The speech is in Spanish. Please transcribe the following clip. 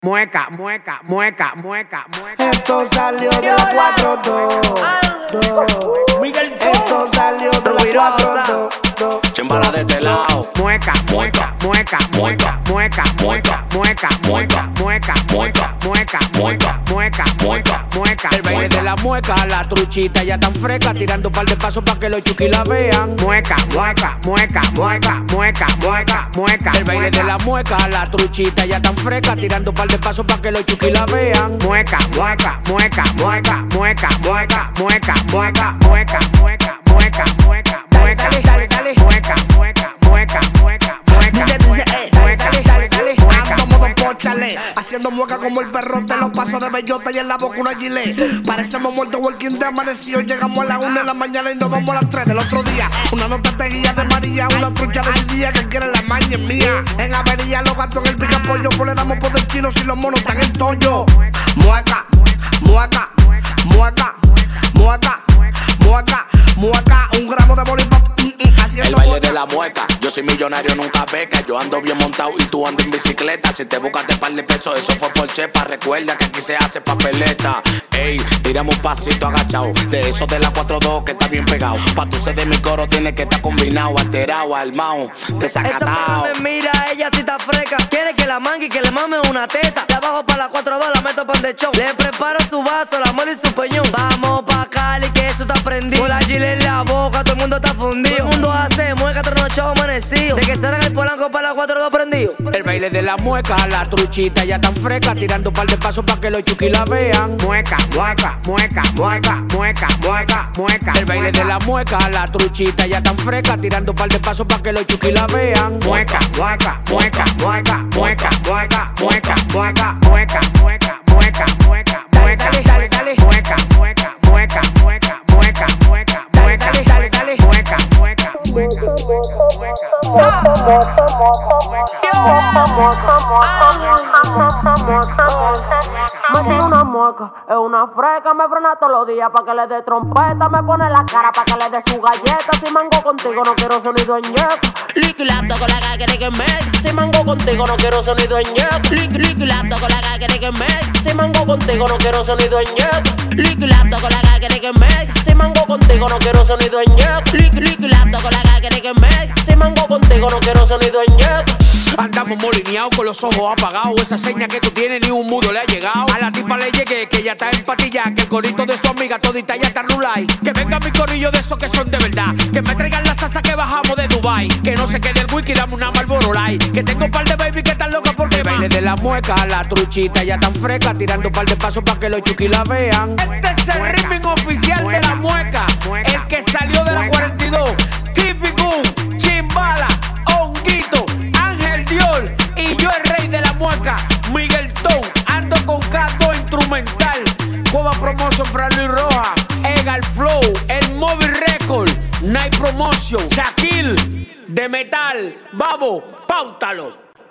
Mueca, mueca, mueca, mueca, mueca. Esto salió de la 4-2-2. Miguel Esto salió de la 4-2-2. Chimbala de este lado. Mueca, mueca, mueca, mueca, mueca, mueca, mueca, mueca, mueca, mueca, mueca, mueca, mueca, mueca, mueca. El baile de la mueca, la truchita ya tan fresca, tirando un par de pasos pa' que los chuki la vean. Mueca, mueca, mueca, mueca, mueca, mueca, mueca. El baile de la mueca, la truchita ya tan fresca, tirando un par de pasos pa' que los chuki la vean. Mueca, mueca, mueca, mueca, mueca, mueca, mueca, mueca, mueca, mueca, mueca, mueca, mueca, dale, dale. mueca, mueca, mueca, mueca, mueca, Dice, mueca, dale, ando modo pochale, haciendo mueca como el perro te los pasos de bellota y en la boca una gilet. Parecemos muertos walking de amanecido. Llegamos a las 1 de la mañana y nos vamos a las 3 del otro día. Una nota te guía de María, una trucha decidía que quiere la maña es mía. En avería los gatos en el picapollo, pues le damos por el chino si los monos están en tollo. Mueca, mueca, mueca, mueca, mueca, mueca, un gramo de bolívar. El baile de la mueca, yo soy millonario, nunca beca. Yo ando bien montado y tú andas en bicicleta. Si te buscas de par de pesos, eso fue por chepa. Recuerda que aquí se hace papeleta. Ey, tiramos un pasito agachado, de esos de la 4-2 que está bien pegado. Pa' tu ser de mi coro tiene que estar combinado, alterado, armado, desacatado. Esa me mira, ella sí está fresca. Quiere que la mangue y que le mame una teta. De abajo para la 4-2 la meto pan de show. Le preparo su vaso, la mole y su peñón. Vamos pa' Cali que eso está prendido. Con la gilet en la boca, todo el mundo está fundido. Todo el mundo hace mueca, trasnochado, amanecido. De que serán el polanco para la 4-2 prendido. El baile de la mueca, la truchita ya tan fresca, tirando un par de pasos pa' que los chuki la vean. mueca, mueca, mueca, mueca, mueca, mueca, mueca. El baile de la mueca, la truchita ya tan fresca, tirando un par de pasos pa' que los chuki la vean. Mueca, mueca, mueca, mueca, mueca, mueca, mueca, mueca, mueca, mueca, mueca, mueca, mueca, Dale, dale. mueca, mueca, mueca, mueca, mueca, mueca, mueca, Dale. mueca, mueca, Me tiro una mueca, es una freca, me frena todos los días pa' que le dé trompeta, me pone la cara pa' que le dé su galleta. Si mango contigo no quiero sonido en ñeca. Liqui lapto con la caquere que me. Si mango contigo no quiero sonido en ñeca. Liqui lapto con la caquere que me. Si mango contigo no quiero sonido en ñeca. Liqui lapto con la caquere que me. Si mango contigo no quiero sonido en ñeca. Liqui lapto con la caquere que me. Si mango contigo no quiero sonido en ñeca. Andamos molineados con los ojos apagados. Esa seña que tú tienes ni un mudo le ha llegado. A la tipa le llegué que ya está en patilla. Que el corito de su amiga todita ya está rulay. Que venga mi corillo de esos que son de verdad. Que me traigan la salsa que bajamos de Dubai. Que no se quede el wiki, dame una Marlboro Light. Que tengo un par de baby que están locas porque baile de la mueca, la truchita ya tan fresca, tirando un par de pasos pa' que los chuki la vean. Este es el ritmo oficial de la mueca. El que salió de la 42. Típico, Chimbala, Honguito, Ángel Dior y yo el rey de la mueca, Miguel Ton. Ando con K2 instrumental, Cueva Promotion, Fran Luis Roja, Egal Flow, El Móvil Record, Night Promotion, Shaquille, de Metal, Babo, Páutalo.